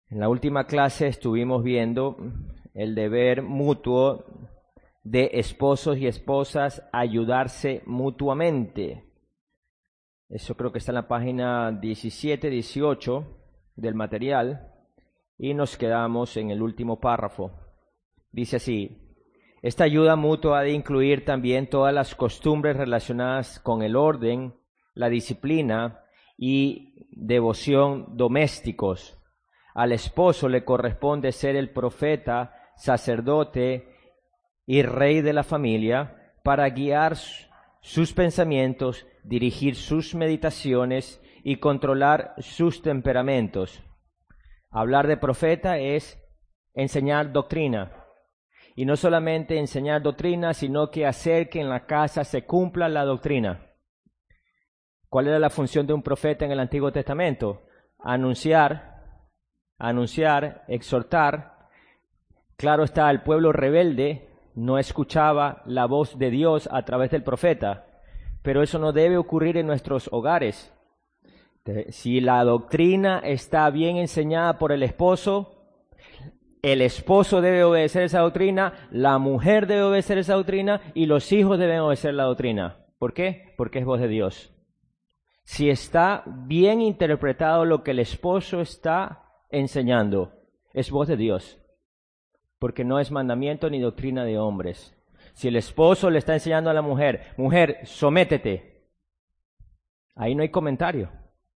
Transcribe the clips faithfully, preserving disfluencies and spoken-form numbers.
En la última clase estuvimos viendo el deber mutuo de esposos y esposas ayudarse mutuamente. Eso creo que está en la página diecisiete, dieciocho del material y nos quedamos en el último párrafo. Dice así: esta ayuda mutua ha de incluir también todas las costumbres relacionadas con el orden, la disciplina y devoción domésticos. Al esposo le corresponde ser el profeta, sacerdote y rey de la familia para guiar sus pensamientos, dirigir sus meditaciones y controlar sus temperamentos. Hablar de profeta es enseñar doctrina. Y no solamente enseñar doctrina, sino que hacer que en la casa se cumpla la doctrina. ¿Cuál era la función de un profeta en el Antiguo Testamento? Anunciar, anunciar, exhortar. Claro está, el pueblo rebelde no escuchaba la voz de Dios a través del profeta, pero eso no debe ocurrir en nuestros hogares. Si la doctrina está bien enseñada por el esposo, el esposo debe obedecer esa doctrina, la mujer debe obedecer esa doctrina y los hijos deben obedecer la doctrina. ¿Por qué? Porque es voz de Dios. Si está bien interpretado lo que el esposo está enseñando, es voz de Dios, porque no es mandamiento ni doctrina de hombres. Si el esposo le está enseñando a la mujer, mujer, sométete, ahí no hay comentario.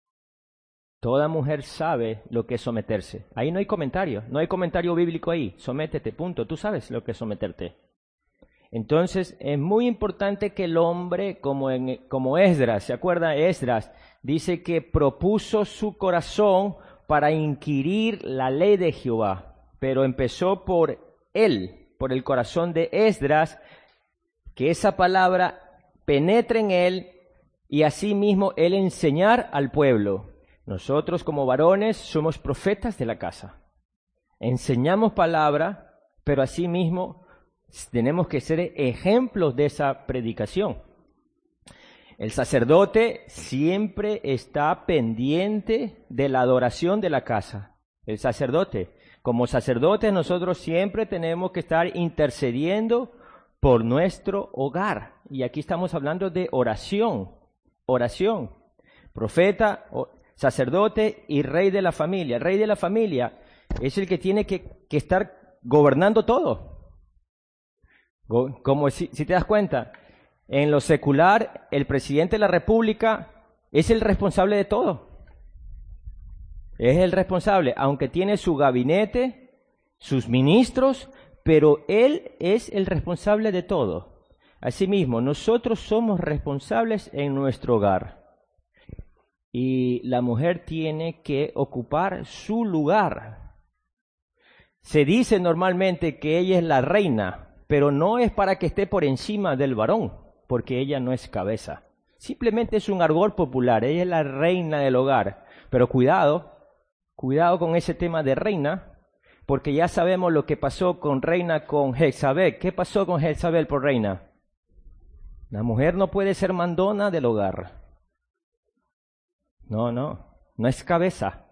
Toda mujer sabe lo que es someterse. Ahí no hay comentario, no hay comentario bíblico ahí. Sométete, punto. Tú sabes lo que es someterte. Entonces, es muy importante que el hombre, como, en, como Esdras, ¿se acuerda? Esdras dice que propuso su corazón para inquirir la ley de Jehová, pero empezó por él, por el corazón de Esdras, que esa palabra penetre en él y asimismo él enseñar al pueblo. Nosotros como varones somos profetas de la casa. Enseñamos palabra, pero asimismo tenemos que ser ejemplos de esa predicación. El sacerdote siempre está pendiente de la adoración de la casa. El sacerdote, como sacerdotes nosotros siempre tenemos que estar intercediendo por nuestro hogar. Y aquí estamos hablando de oración, oración. Profeta, sacerdote y rey de la familia. El rey de la familia es el que tiene que, que estar gobernando todo. Como si, si te das cuenta, en lo secular, el presidente de la república es el responsable de todo. Es el responsable, aunque tiene su gabinete, sus ministros, pero él es el responsable de todo. Asimismo, nosotros somos responsables en nuestro hogar. Y la mujer tiene que ocupar su lugar. Se dice normalmente que ella es la reina, pero no es para que esté por encima del varón, porque ella no es cabeza. Simplemente es un argot popular, ella es la reina del hogar. Pero cuidado, cuidado con ese tema de reina, porque ya sabemos lo que pasó con reina con Jezabel. ¿Qué pasó con Jezabel por reina? La mujer no puede ser mandona del hogar. No, no, no es cabeza.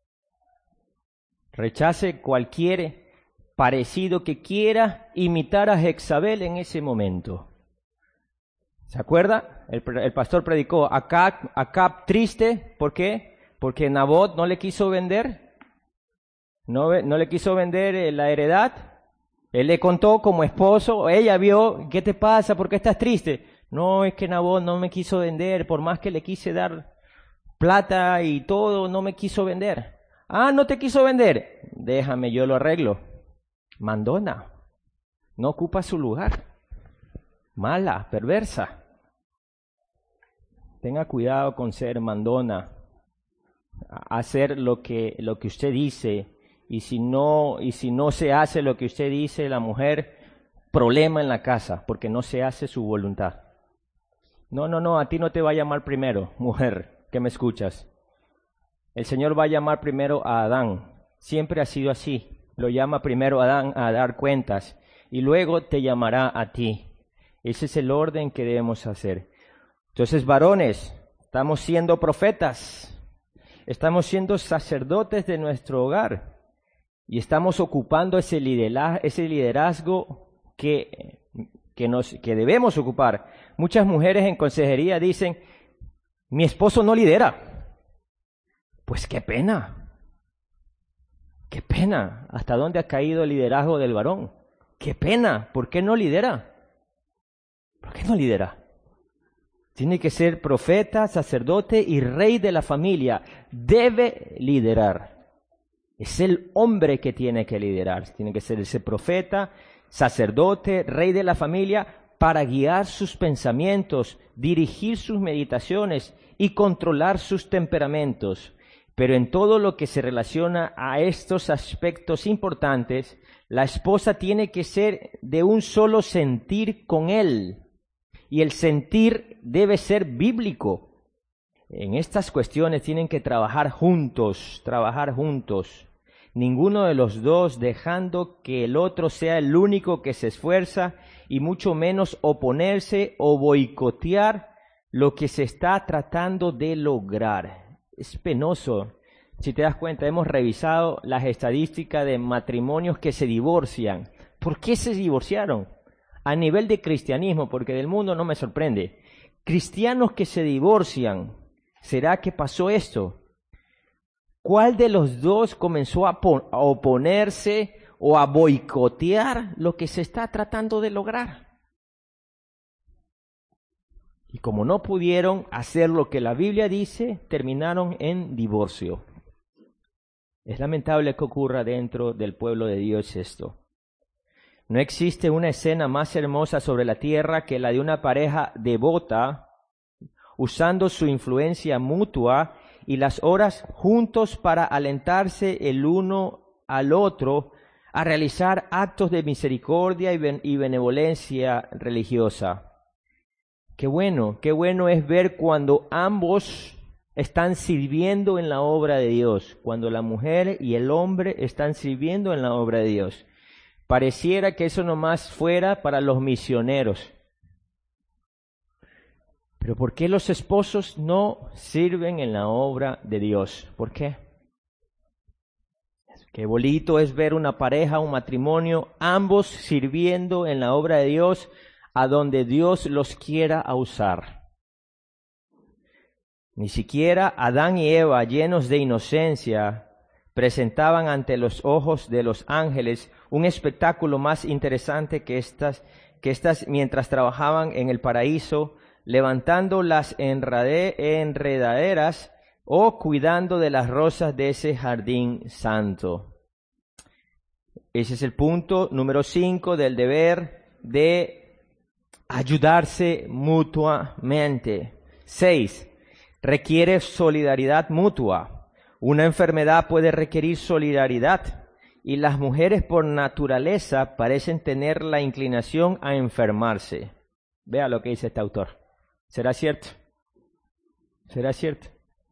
Rechace cualquier parecido que quiera imitar a Jezabel en ese momento. ¿Se acuerda? El, el pastor predicó, Acab, Acab triste, ¿por qué? Porque Nabot no le quiso vender, no, no le quiso vender la heredad. Él le contó como esposo, ella vio, ¿qué te pasa? ¿Por qué estás triste? No, es que Nabot no me quiso vender, por más que le quise dar plata y todo, no me quiso vender. Ah, ¿no te quiso vender? Déjame, yo lo arreglo. Mandona, no ocupa su lugar. Mala, perversa. Tenga cuidado con ser mandona, hacer lo que, lo que usted dice, y si no, y si no se hace lo que usted dice, la mujer, problema en la casa, porque no se hace su voluntad. No, no, no, a ti no te va a llamar primero, mujer, que me escuchas. El Señor va a llamar primero a Adán. Siempre ha sido así. Lo llama primero a Adán a dar cuentas y luego te llamará a ti. Ese es el orden que debemos hacer. Entonces, varones, estamos siendo profetas. Estamos siendo sacerdotes de nuestro hogar. y estamos ocupando ese liderazgo, ese liderazgo que, que, nos, que debemos ocupar. Muchas mujeres en consejería dicen, mi esposo no lidera. Pues qué pena, qué pena. ¿Hasta dónde ha caído el liderazgo del varón? Qué pena, ¿por qué no lidera? ¿Por qué no lidera? Tiene que ser profeta, sacerdote y rey de la familia. Debe liderar. Es el hombre que tiene que liderar. Tiene que ser ese profeta, sacerdote, rey de la familia, para guiar sus pensamientos, dirigir sus meditaciones y controlar sus temperamentos. Pero en todo lo que se relaciona a estos aspectos importantes, la esposa tiene que ser de un solo sentir con él. Y el sentir debe ser bíblico. En estas cuestiones tienen que trabajar juntos, trabajar juntos. Ninguno de los dos dejando que el otro sea el único que se esfuerza y mucho menos oponerse o boicotear lo que se está tratando de lograr. Es penoso. Si te das cuenta, hemos revisado las estadísticas de matrimonios que se divorcian. ¿Por qué se divorciaron? A nivel de cristianismo, porque del mundo no me sorprende. Cristianos que se divorcian. ¿Será que pasó esto? ¿Cuál de los dos comenzó a, a oponerse o a boicotear lo que se está tratando de lograr? Y como no pudieron hacer lo que la Biblia dice, terminaron en divorcio. Es lamentable que ocurra dentro del pueblo de Dios esto. No existe una escena más hermosa sobre la tierra que la de una pareja devota, usando su influencia mutua y las horas juntos para alentarse el uno al otro a realizar actos de misericordia y, ben- y benevolencia religiosa. Qué bueno, qué bueno es ver cuando ambos están sirviendo en la obra de Dios, cuando la mujer y el hombre están sirviendo en la obra de Dios. Pareciera que eso nomás fuera para los misioneros. Pero ¿por qué los esposos no sirven en la obra de Dios? ¿Por qué? Qué bonito es ver una pareja, un matrimonio, ambos sirviendo en la obra de Dios, a donde Dios los quiera usar. Ni siquiera Adán y Eva, llenos de inocencia, presentaban ante los ojos de los ángeles un espectáculo más interesante que estas, que estas mientras trabajaban en el paraíso, levantando las enrade- enredaderas o cuidando de las rosas de ese jardín santo. Ese es el punto número cinco del deber de ayudarse mutuamente. Seis, requiere solidaridad mutua. Una enfermedad puede requerir solidaridad y las mujeres por naturaleza parecen tener la inclinación a enfermarse. Vea lo que dice este autor. ¿Será cierto? ¿Será cierto?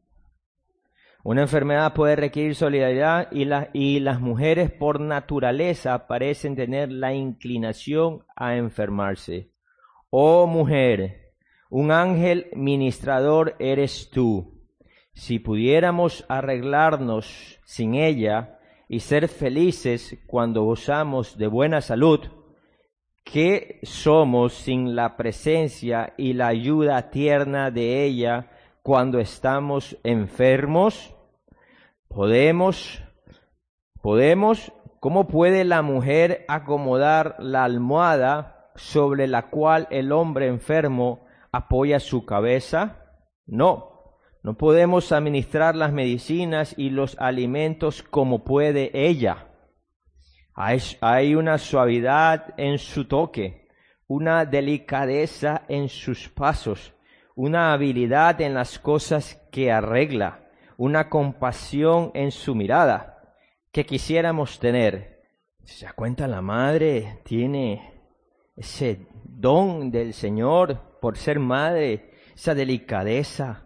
Una enfermedad puede requerir solidaridad y, la, y las mujeres por naturaleza parecen tener la inclinación a enfermarse. Oh mujer, un ángel ministrador eres tú. Si pudiéramos arreglarnos sin ella y ser felices cuando gozamos de buena salud, ¿qué somos sin la presencia y la ayuda tierna de ella cuando estamos enfermos? Podemos, podemos, ¿cómo puede la mujer acomodar la almohada sobre la cual el hombre enfermo apoya su cabeza? No. No podemos administrar las medicinas y los alimentos como puede ella. Hay, hay una suavidad en su toque, una delicadeza en sus pasos, una habilidad en las cosas que arregla, una compasión en su mirada que quisiéramos tener. ¿Se da cuenta? La madre tiene ese don del Señor por ser madre, esa delicadeza.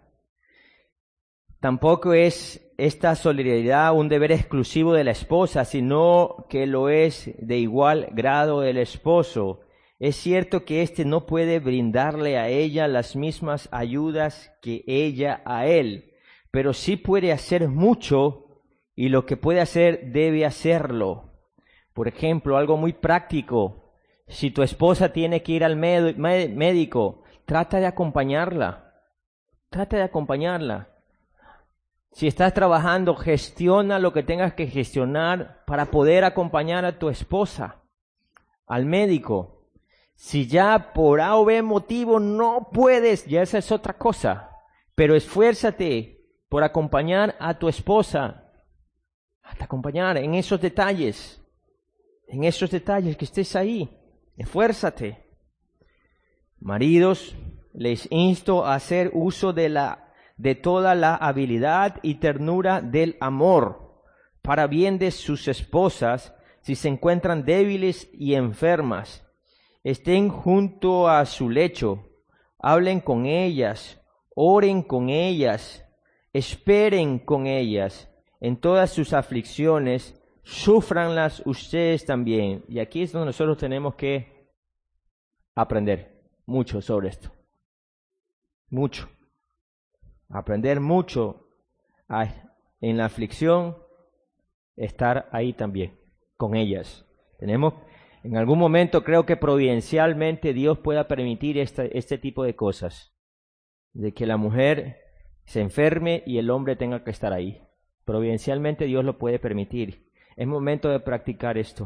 Tampoco es esta solidaridad un deber exclusivo de la esposa, sino que lo es de igual grado el esposo. Es cierto que éste no puede brindarle a ella las mismas ayudas que ella a él, pero sí puede hacer mucho y lo que puede hacer debe hacerlo. Por ejemplo, algo muy práctico. Si tu esposa tiene que ir al med- med- médico, trata de acompañarla. Trata de acompañarla. Si estás trabajando, gestiona lo que tengas que gestionar para poder acompañar a tu esposa al médico. Si ya por A o B motivo no puedes, ya esa es otra cosa. Pero esfuérzate por acompañar a tu esposa. Hasta acompañar en esos detalles. En esos detalles que estés ahí. Esfuérzate. Maridos, les insto a hacer uso de la de toda la habilidad y ternura del amor, para bien de sus esposas, si se encuentran débiles y enfermas. Estén junto a su lecho, hablen con ellas, oren con ellas, esperen con ellas. En todas sus aflicciones, súfranlas ustedes también. Y aquí es donde nosotros tenemos que aprender mucho sobre esto. Mucho. Aprender mucho a, en la aflicción, estar ahí también, con ellas. Tenemos, en algún momento creo que providencialmente Dios pueda permitir esta, este tipo de cosas, de que la mujer se enferme y el hombre tenga que estar ahí. Providencialmente Dios lo puede permitir. Es momento de practicar esto.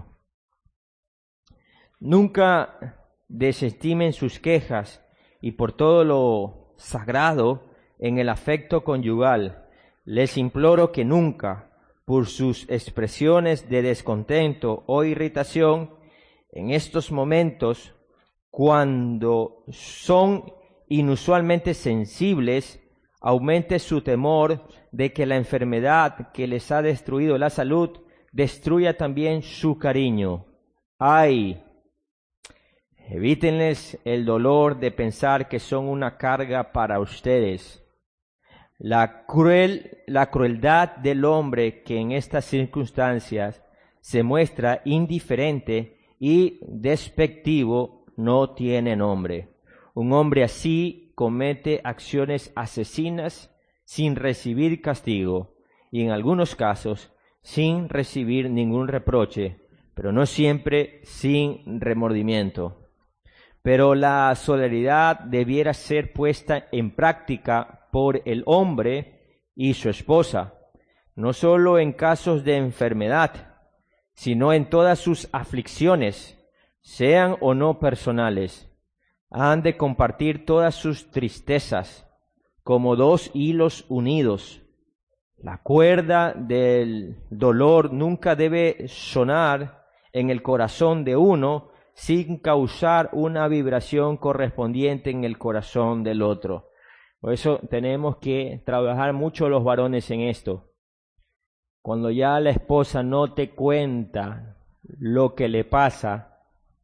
Nunca desestimen sus quejas y por todo lo sagrado en el afecto conyugal, les imploro que nunca, por sus expresiones de descontento o irritación, en estos momentos, cuando son inusualmente sensibles, aumente su temor de que la enfermedad que les ha destruido la salud destruya también su cariño. ¡Ay! Evítenles el dolor de pensar que son una carga para ustedes. La cruel, la crueldad del hombre que en estas circunstancias se muestra indiferente y despectivo no tiene nombre. Un hombre así comete acciones asesinas sin recibir castigo y en algunos casos sin recibir ningún reproche, pero no siempre sin remordimiento. Pero la solidaridad debiera ser puesta en práctica por el hombre y su esposa, no solo en casos de enfermedad, sino en todas sus aflicciones, sean o no personales. Han de compartir todas sus tristezas, como dos hilos unidos. La cuerda del dolor nunca debe sonar en el corazón de uno sin causar una vibración correspondiente en el corazón del otro. Por eso tenemos que trabajar mucho los varones en esto. Cuando ya la esposa no te cuenta lo que le pasa,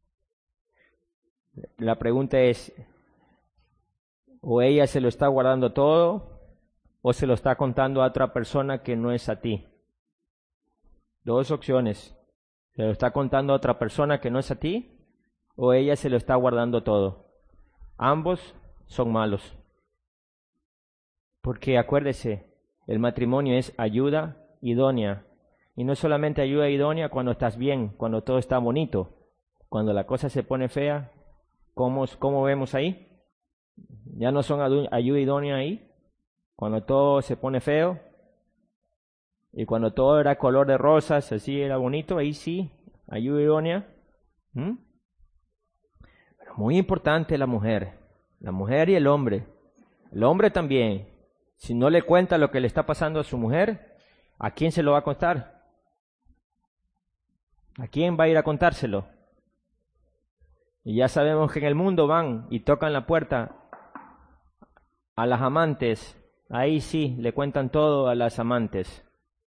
la pregunta es, o ella se lo está guardando todo, o se lo está contando a otra persona que no es a ti. Dos opciones. Se lo está contando a otra persona que no es a ti, o ella se lo está guardando todo. Ambos son malos. Porque acuérdese, el matrimonio es ayuda idónea. Y no solamente ayuda idónea cuando estás bien, cuando todo está bonito. Cuando la cosa se pone fea, ¿cómo, cómo vemos ahí? Ya no son ayuda idónea ahí. Cuando todo se pone feo. Y cuando todo era color de rosas, así era bonito, ahí sí, ayuda idónea. ¿Mm? Pero muy importante la mujer. La mujer y el hombre. El hombre también. Si no le cuenta lo que le está pasando a su mujer, ¿a quién se lo va a contar? ¿A quién va a ir a contárselo? Y ya sabemos que en el mundo van y tocan la puerta a las amantes. Ahí sí, le cuentan todo a las amantes.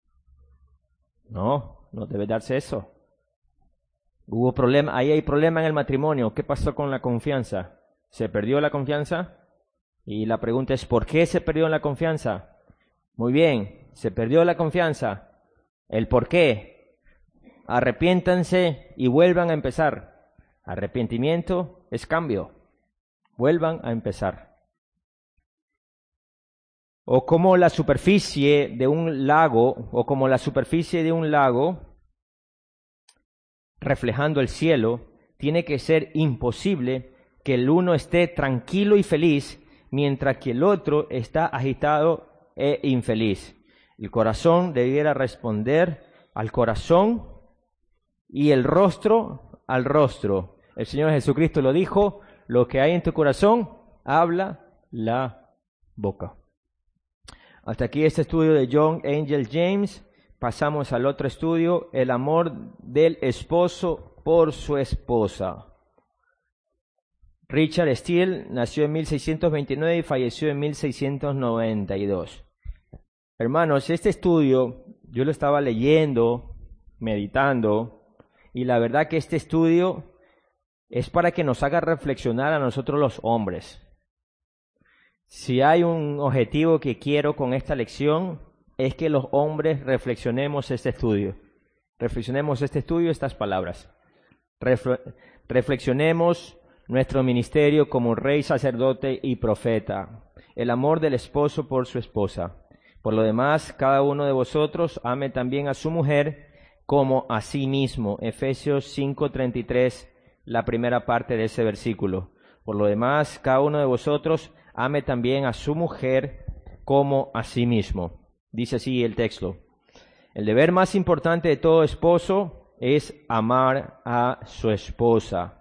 No, no debe darse eso. Hubo problema, ahí hay problema en el matrimonio. ¿Qué pasó con la confianza? ¿Se perdió la confianza? Y la pregunta es, ¿por qué se perdió la confianza? Muy bien, se perdió la confianza. ¿El por qué? Arrepiéntanse y vuelvan a empezar. Arrepentimiento es cambio. Vuelvan a empezar. O como la superficie de un lago, o como la superficie de un lago, reflejando el cielo, tiene que ser imposible que el uno esté tranquilo y feliz, mientras que el otro está agitado e infeliz. El corazón debiera responder al corazón y el rostro al rostro. El Señor Jesucristo lo dijo: lo que hay en tu corazón, habla la boca. Hasta aquí este estudio de John Angel James. Pasamos al otro estudio, el amor del esposo por su esposa. Richard Steele nació en mil seiscientos veintinueve y falleció en mil seiscientos noventa y dos. Hermanos, este estudio yo lo estaba leyendo, meditando, y la verdad que este estudio es para que nos haga reflexionar a nosotros los hombres. Si hay un objetivo que quiero con esta lección, es que los hombres reflexionemos este estudio. Reflexionemos este estudio, estas palabras. Refle- reflexionemos nuestro ministerio como rey, sacerdote y profeta. El amor del esposo por su esposa. Por lo demás, cada uno de vosotros ame también a su mujer como a sí mismo. Efesios cinco treinta y tres, la primera parte de ese versículo. Por lo demás, cada uno de vosotros ame también a su mujer como a sí mismo. Dice así el texto: el deber más importante de todo esposo es amar a su esposa.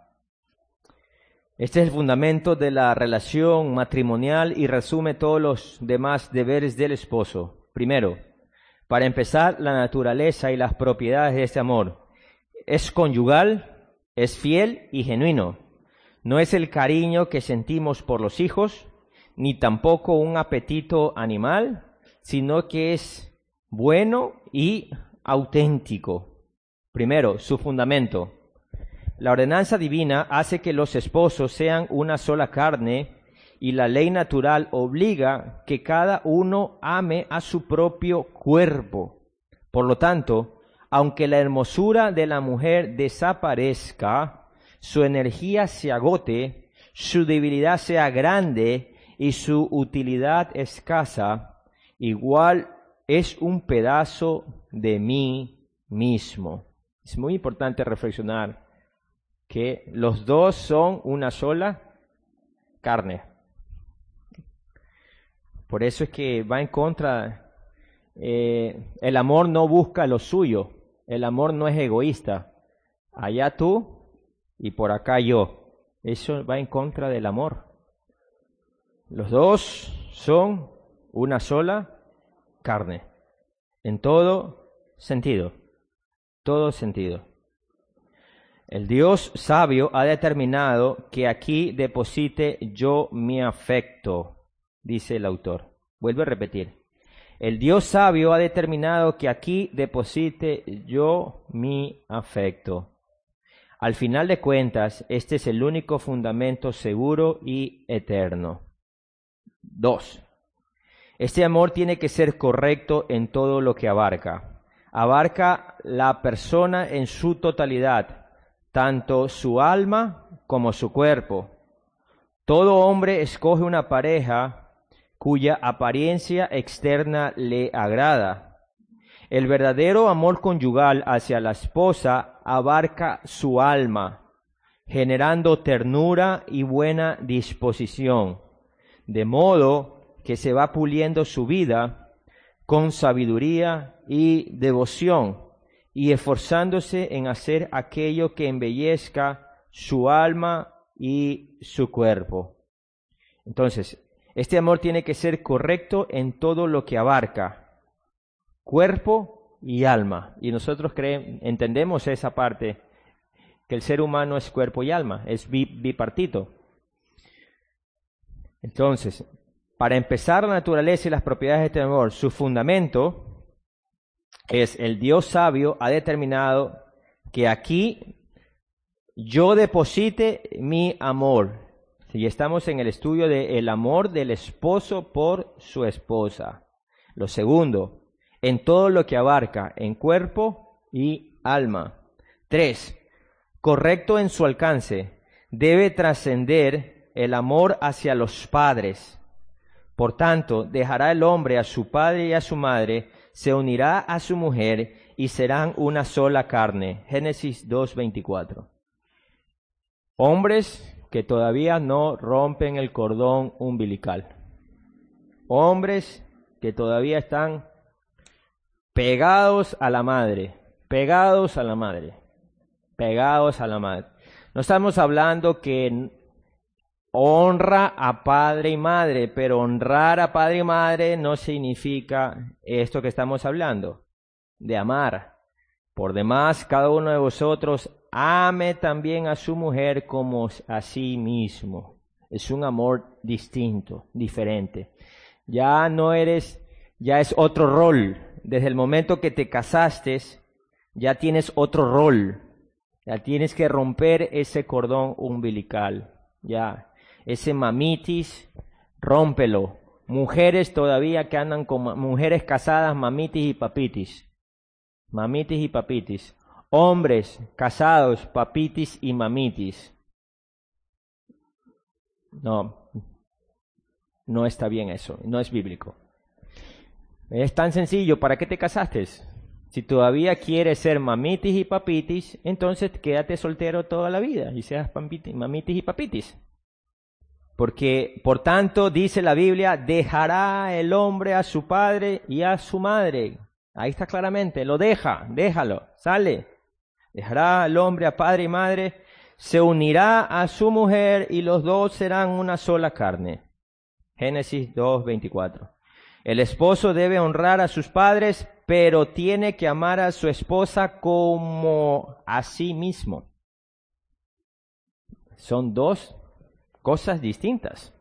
Este es el fundamento de la relación matrimonial y resume todos los demás deberes del esposo. Primero, para empezar, la naturaleza y las propiedades de este amor. Es conyugal, es fiel y genuino. No es el cariño que sentimos por los hijos, ni tampoco un apetito animal, sino que es bueno y auténtico. Primero, su fundamento. La ordenanza divina hace que los esposos sean una sola carne, y la ley natural obliga que cada uno ame a su propio cuerpo. Por lo tanto, aunque la hermosura de la mujer desaparezca, su energía se agote, su debilidad sea grande y su utilidad escasa, igual es un pedazo de mí mismo. Es muy importante reflexionar que los dos son una sola carne. Por eso es que va en contra, eh, el amor no busca lo suyo, el amor no es egoísta. Allá tú y por acá yo. Eso va en contra del amor. Los dos son una sola carne, en todo sentido, todo sentido. El Dios sabio ha determinado que aquí deposite yo mi afecto, dice el autor. Vuelvo a repetir. El Dios sabio ha determinado que aquí deposite yo mi afecto. Al final de cuentas, este es el único fundamento seguro y eterno. Dos. Este amor tiene que ser correcto en todo lo que abarca. Abarca la persona en su totalidad, tanto su alma como su cuerpo. Todo hombre escoge una pareja cuya apariencia externa le agrada. El verdadero amor conyugal hacia la esposa abarca su alma, generando ternura y buena disposición, de modo que se va puliendo su vida con sabiduría y devoción, y esforzándose en hacer aquello que embellezca su alma y su cuerpo. Entonces, este amor tiene que ser correcto en todo lo que abarca, cuerpo y alma. Y nosotros creemos, entendemos esa parte, que el ser humano es cuerpo y alma, es bipartito. Entonces, para empezar, la naturaleza y las propiedades de este amor, su fundamento es: el Dios sabio ha determinado que aquí yo deposite mi amor. Y estamos en el estudio del amor del esposo por su esposa. Lo segundo, en todo lo que abarca, en cuerpo y alma. Tres, correcto en su alcance. Debe trascender el amor hacia los padres. Por tanto, dejará el hombre a su padre y a su madre, se unirá a su mujer y serán una sola carne. Génesis dos veinticuatro. Hombres que todavía no rompen el cordón umbilical. Hombres que todavía están pegados a la madre, pegados a la madre, pegados a la madre. No estamos hablando que honra a padre y madre, pero honrar a padre y madre no significa esto que estamos hablando, de amar. Por demás, cada uno de vosotros ame también a su mujer como a sí mismo. Es un amor distinto, diferente. Ya no eres, ya es otro rol. Desde el momento que te casaste, ya tienes otro rol. Ya tienes que romper ese cordón umbilical. Ya, ese mamitis, rómpelo. Mujeres todavía que andan con mujeres casadas, mamitis y papitis. Mamitis y papitis. Hombres casados, papitis y mamitis. No, no está bien eso, no es bíblico. Es tan sencillo, ¿para qué te casaste? Si todavía quieres ser mamitis y papitis, entonces quédate soltero toda la vida y seas mamitis y papitis. Porque, por tanto, dice la Biblia, dejará el hombre a su padre y a su madre. Ahí está claramente, lo deja, déjalo, sale. Dejará el hombre a padre y madre, se unirá a su mujer y los dos serán una sola carne. Génesis dos veinticuatro. El esposo debe honrar a sus padres, pero tiene que amar a su esposa como a sí mismo. Son dos cosas distintas.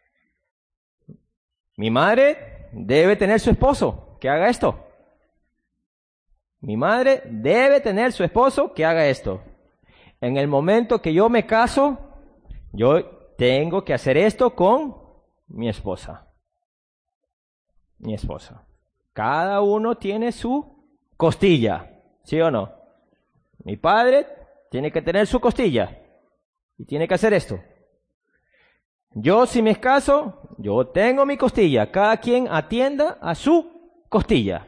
Mi madre debe tener su esposo que haga esto. Mi madre debe tener su esposo que haga esto. En el momento que yo me caso, yo tengo que hacer esto con mi esposa. Mi esposa. Cada uno tiene su costilla, ¿sí o no? Mi padre tiene que tener su costilla y tiene que hacer esto. Yo, si me caso, yo tengo mi costilla. Cada quien atienda a su costilla.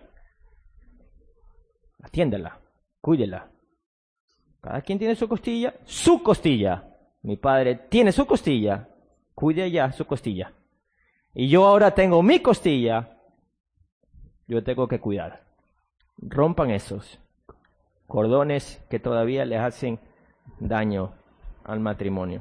Atiéndela, cuídela. Cada quien tiene su costilla, su costilla. Mi padre tiene su costilla, cuide ya su costilla. Y yo ahora tengo mi costilla, yo tengo que cuidar. Rompan esos cordones que todavía les hacen daño al matrimonio.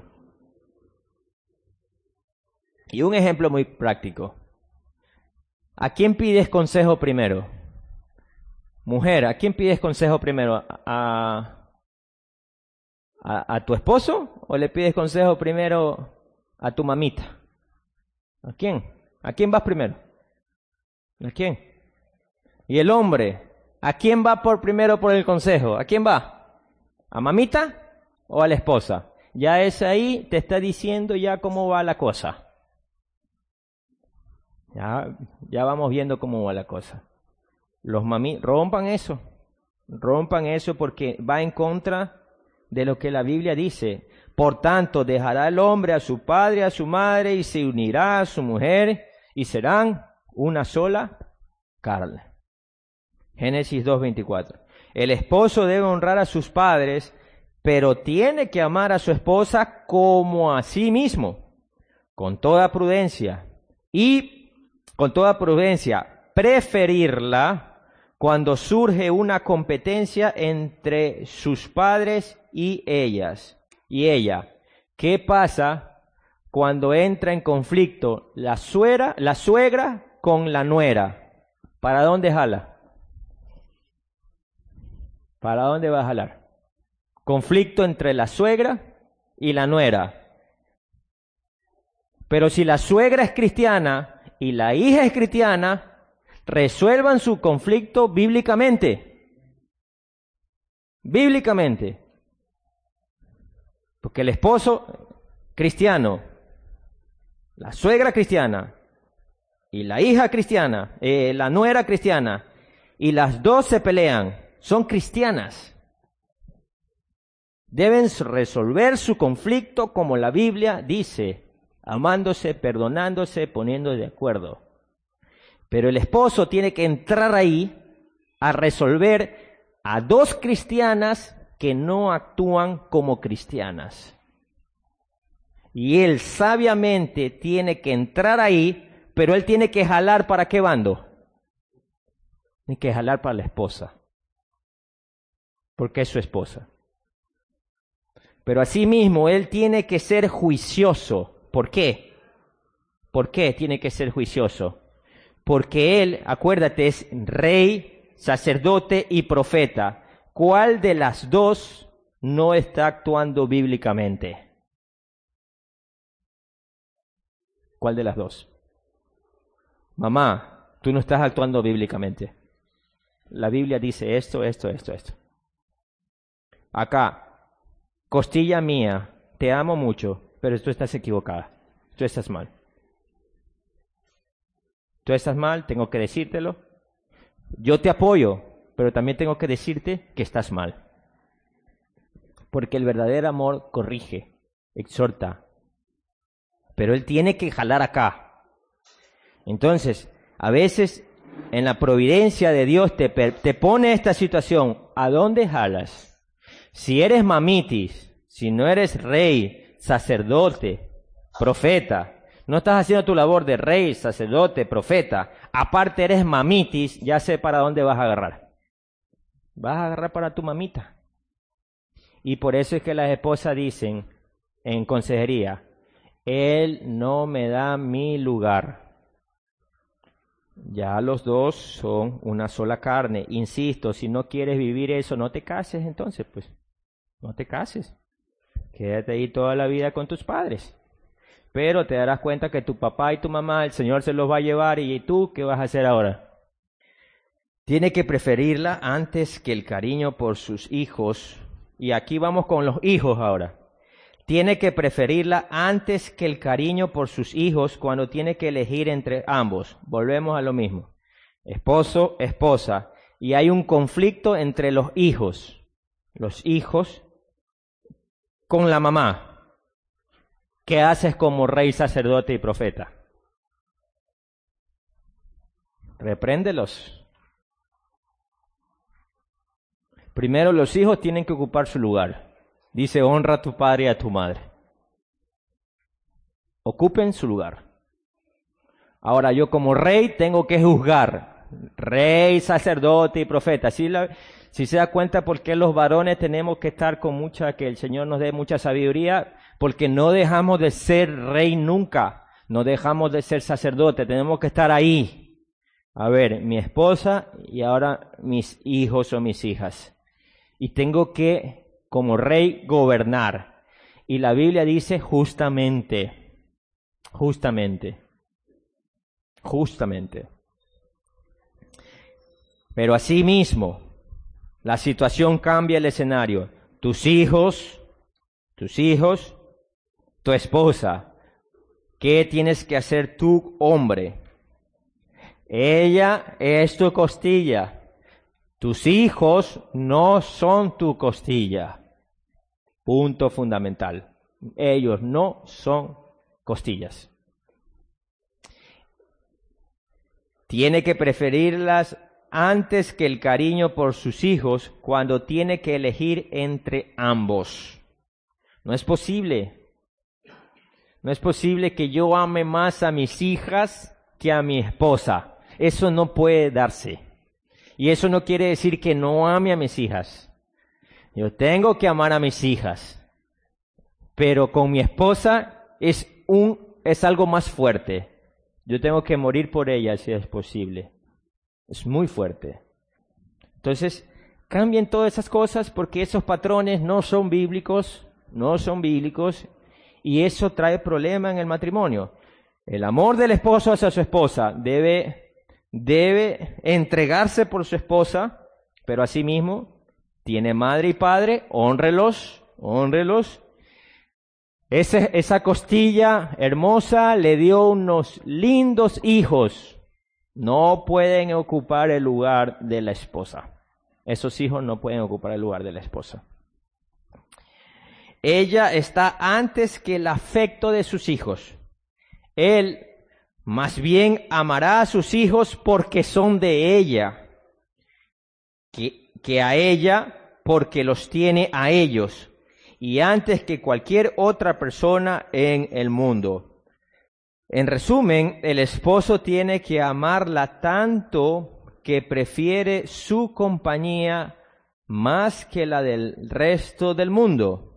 Y un ejemplo muy práctico. ¿A quién pides consejo primero? Mujer, ¿a quién pides consejo primero? ¿A, a, a tu esposo o le pides consejo primero a tu mamita? ¿A quién? ¿A quién vas primero? ¿A quién? Y el hombre, ¿a quién va por primero por el consejo? ¿A quién va? ¿A mamita o a la esposa? Ya es ahí, te está diciendo ya cómo va la cosa. Ya, ya vamos viendo cómo va la cosa. Los mami, rompan eso, rompan eso porque va en contra de lo que la Biblia dice. Por tanto, dejará el hombre a su padre y a su madre y se unirá a su mujer y serán una sola carne. Génesis dos veinticuatro. El esposo debe honrar a sus padres, pero tiene que amar a su esposa como a sí mismo, con toda prudencia y con toda prudencia preferirla cuando surge una competencia entre sus padres y ellas, y ella. ¿Qué pasa cuando entra en conflicto la suegra, la suegra con la nuera? ¿Para dónde jala? ¿Para dónde va a jalar? Conflicto entre la suegra y la nuera. Pero si la suegra es cristiana y la hija es cristiana, resuelvan su conflicto bíblicamente. Bíblicamente. Porque el esposo cristiano, la suegra cristiana y la hija cristiana, eh, la nuera cristiana, y las dos se pelean, son cristianas. Deben resolver su conflicto como la Biblia dice. amándose, perdonándose, poniendo de acuerdo. Pero el esposo tiene que entrar ahí a resolver a dos cristianas que no actúan como cristianas. Y él sabiamente tiene que entrar ahí, pero él tiene que jalar ¿para qué bando? Tiene que jalar para la esposa, porque es su esposa. Pero asimismo, él tiene que ser juicioso. ¿Por qué? ¿Por qué tiene que ser juicioso? Porque él, acuérdate, es rey, sacerdote y profeta. ¿Cuál de las dos no está actuando bíblicamente? ¿Cuál de las dos? Mamá, tú no estás actuando bíblicamente. La Biblia dice esto, esto, esto, esto. Acá, costilla mía, te amo mucho, pero tú estás equivocada. Tú estás mal. Tú estás mal, tengo que decírtelo. Yo te apoyo, pero también tengo que decirte que estás mal. Porque el verdadero amor corrige, exhorta. Pero él tiene que jalar acá. Entonces, a veces en la providencia de Dios te, te pone esta situación. ¿A dónde jalas? Si eres mamitis, si no eres rey, sacerdote, profeta, no estás haciendo tu labor de rey, sacerdote, profeta, aparte eres mamitis, ya sé para dónde vas a agarrar. Vas a agarrar para tu mamita. Y por eso es que las esposas dicen en consejería, él no me da mi lugar. Ya los dos son una sola carne. Insisto, si no quieres vivir eso, no te cases entonces, pues. No te cases. Quédate ahí toda la vida con tus padres. Pero te darás cuenta que tu papá y tu mamá, el Señor se los va a llevar, y tú, ¿qué vas a hacer ahora? Tiene que preferirla antes que el cariño por sus hijos. Y aquí vamos con los hijos ahora. Tiene que preferirla antes que el cariño por sus hijos cuando tiene que elegir entre ambos. Volvemos a lo mismo. Esposo, esposa. Y hay un conflicto entre los hijos. Los hijos con la mamá. ¿Qué haces como rey, sacerdote y profeta? Repréndelos. Primero, los hijos tienen que ocupar su lugar. Dice, honra a tu padre y a tu madre. Ocupen su lugar. Ahora, yo como rey tengo que juzgar. Rey, sacerdote y profeta. Si, la, si se da cuenta por qué los varones tenemos que estar con mucha, que el Señor nos dé mucha sabiduría, porque no dejamos de ser rey nunca. No dejamos de ser sacerdote. Tenemos que estar ahí. A ver, mi esposa y ahora mis hijos o mis hijas. Y tengo que, como rey, gobernar. Y la Biblia dice justamente, justamente, justamente. Pero así mismo, la situación cambia el escenario. Tus hijos, tus hijos, tu esposa. ¿Qué tienes que hacer tú, hombre? Ella es tu costilla. Tus hijos no son tu costilla. Punto fundamental. Ellos no son costillas. Tiene que preferirlas antes que el cariño por sus hijos cuando tiene que elegir entre ambos. No es posible. No es posible que yo ame más a mis hijas que a mi esposa. Eso no puede darse. Y eso no quiere decir que no ame a mis hijas. Yo tengo que amar a mis hijas. Pero con mi esposa es, un, es algo más fuerte. Yo tengo que morir por ella si es posible. Es muy fuerte. Entonces, cambien todas esas cosas porque esos patrones no son bíblicos, no son bíblicos, y eso trae problema en el matrimonio. El amor del esposo hacia su esposa debe, debe entregarse por su esposa, pero asimismo tiene madre y padre, hónrelos, hónrelos. Ese, esa costilla hermosa le dio unos lindos hijos. No pueden ocupar el lugar de la esposa. Esos hijos no pueden ocupar el lugar de la esposa. Ella está antes que el afecto de sus hijos. Él más bien amará a sus hijos porque son de ella, que, que a ella porque los tiene a ellos, y antes que cualquier otra persona en el mundo. En resumen, el esposo tiene que amarla tanto que prefiere su compañía más que la del resto del mundo.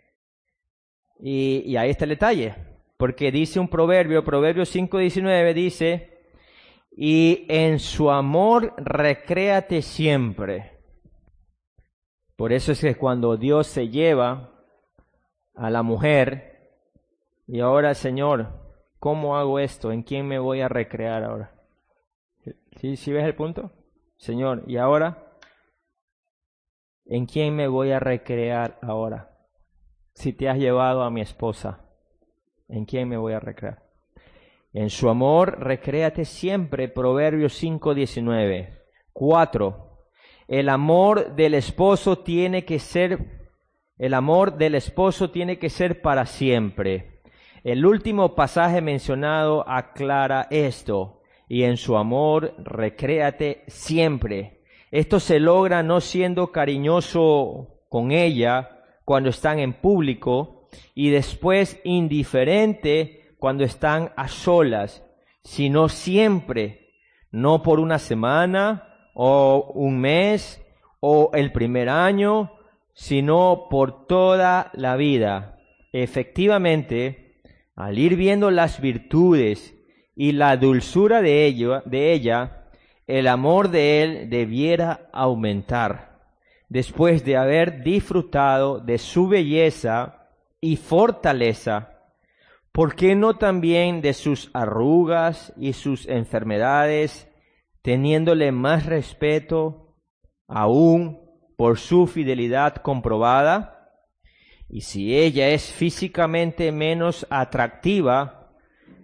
Y, y ahí está el detalle, porque dice un proverbio, Proverbios cinco diecinueve dice, y en su amor recréate siempre. Por eso es que cuando Dios se lleva a la mujer, y ahora, Señor, ¿cómo hago esto? ¿En quién me voy a recrear ahora? ¿Sí, sí ves el punto? Señor, ¿y ahora? ¿En quién me voy a recrear ahora? Si te has llevado a mi esposa, ¿en quién me voy a recrear? En su amor, recréate siempre, Proverbios cinco diecinueve. Cuatro, el amor del esposo tiene que ser, el amor del esposo tiene que ser para siempre. El último pasaje mencionado aclara esto, y en su amor, recréate siempre. Esto se logra no siendo cariñoso con ella cuando están en público y después indiferente cuando están a solas, sino siempre, no por una semana o un mes o el primer año, sino por toda la vida. Efectivamente, al ir viendo las virtudes y la dulzura de ella, de ella, el amor de él debiera aumentar. Después de haber disfrutado de su belleza y fortaleza, ¿por qué no también de sus arrugas y sus enfermedades, teniéndole más respeto aún por su fidelidad comprobada? Y si ella es físicamente menos atractiva,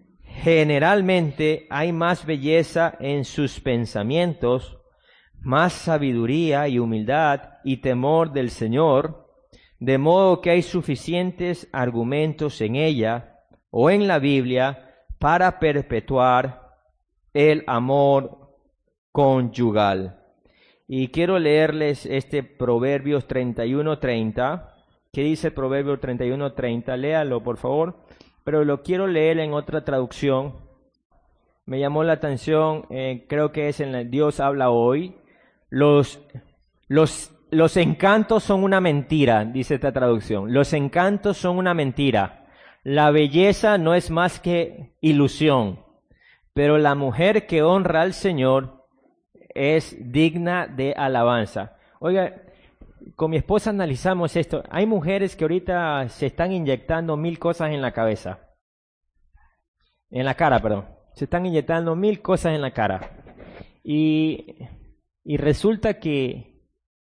generalmente hay más belleza en sus pensamientos, más sabiduría y humildad y temor del Señor, de modo que hay suficientes argumentos en ella o en la Biblia para perpetuar el amor conyugal. Y quiero leerles este Proverbios treinta y uno treinta. ¿Qué dice Proverbios treinta y uno treinta? Léalo, por favor. Pero lo quiero leer en otra traducción. Me llamó la atención, eh, creo que es en la Dios habla hoy. Los, los, los encantos son una mentira, dice esta traducción. Los encantos son una mentira. La belleza no es más que ilusión. Pero la mujer que honra al Señor es digna de alabanza. Oiga, con mi esposa analizamos esto. Hay mujeres que ahorita se están inyectando mil cosas en la cabeza. En la cara, perdón. Se están inyectando mil cosas en la cara. Y... Y resulta que,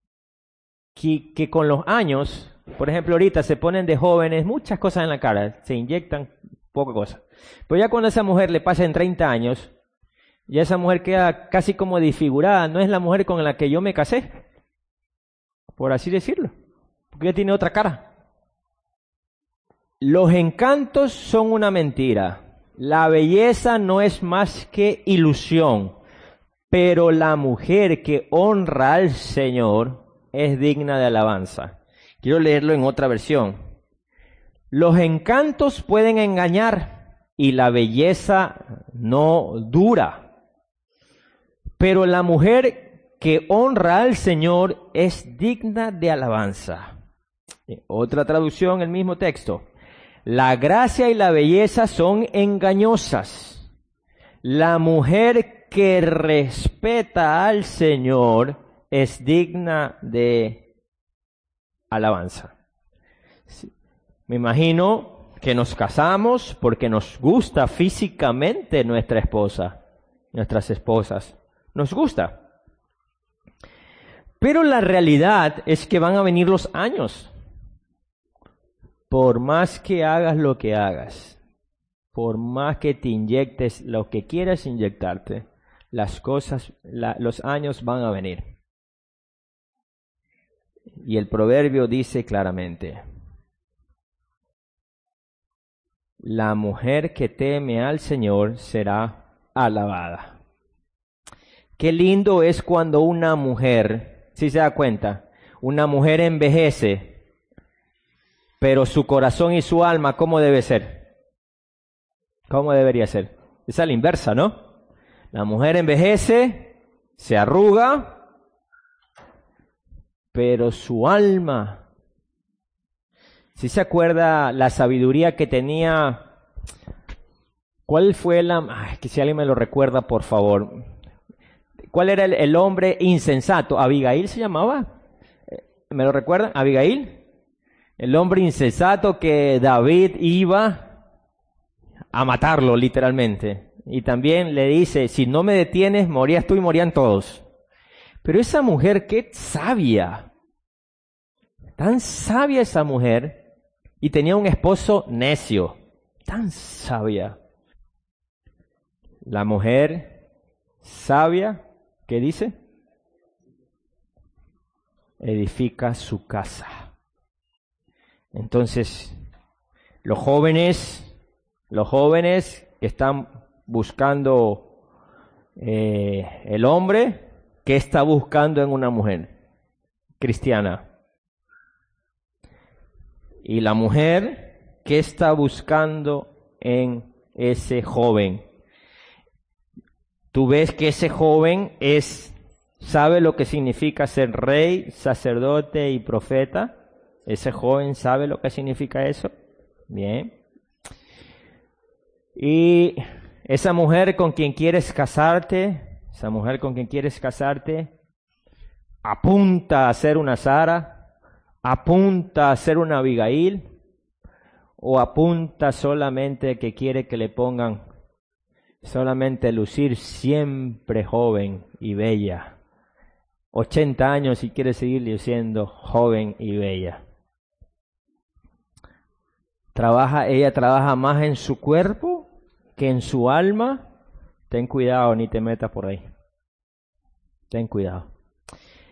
que, que con los años, por ejemplo, ahorita se ponen de jóvenes muchas cosas en la cara, se inyectan poca cosa. Pero ya cuando a esa mujer le pasen treinta años, ya esa mujer queda casi como disfigurada, no es la mujer con la que yo me casé, por así decirlo, porque ella tiene otra cara. Los encantos son una mentira, la belleza no es más que ilusión. Pero la mujer que honra al Señor es digna de alabanza. Quiero leerlo en otra versión. Los encantos pueden engañar y la belleza no dura. Pero la mujer que honra al Señor es digna de alabanza. Otra traducción, el mismo texto. La gracia y la belleza son engañosas. La mujer que respeta al Señor es digna de alabanza. Sí. Me imagino que nos casamos porque nos gusta físicamente nuestra esposa, nuestras esposas. Nos gusta. Pero la realidad es que van a venir los años. Por más que hagas lo que hagas, por más que te inyectes lo que quieras inyectarte, las cosas, la, los años van a venir. Y el proverbio dice claramente, la mujer que teme al Señor será alabada. Qué lindo es cuando una mujer, si se da cuenta, una mujer envejece, pero su corazón y su alma, ¿cómo debe ser? ¿Cómo debería ser? Es a la inversa, ¿no? La mujer envejece, se arruga, pero su alma, si se acuerda la sabiduría que tenía, ¿cuál fue la, ay, que si alguien me lo recuerda, por favor, ¿cuál era el, el hombre insensato? ¿Abigail se llamaba? ¿Me lo recuerdan? ¿Abigail? El hombre insensato que David iba a matarlo literalmente. Y también le dice, si no me detienes, morías tú y morían todos. Pero esa mujer, qué sabia. Tan sabia esa mujer. Y tenía un esposo necio. Tan sabia. La mujer sabia, ¿qué dice? Edifica su casa. Entonces, los jóvenes, los jóvenes que están buscando eh, el hombre, ¿qué está buscando en una mujer cristiana? Y la mujer, ¿qué está buscando en ese joven? Tú ves que ese joven es, sabe lo que significa ser rey, sacerdote y profeta. Ese joven sabe lo que significa eso. Bien. Y esa mujer con quien quieres casarte, esa mujer con quien quieres casarte, apunta a ser una Sara, apunta a ser una Abigail, o apunta solamente que quiere que le pongan solamente lucir siempre joven y bella. ochenta años y quiere seguir siendo joven y bella. Trabaja, ella trabaja más en su cuerpo que en su alma. Ten cuidado, ni te metas por ahí. Ten cuidado.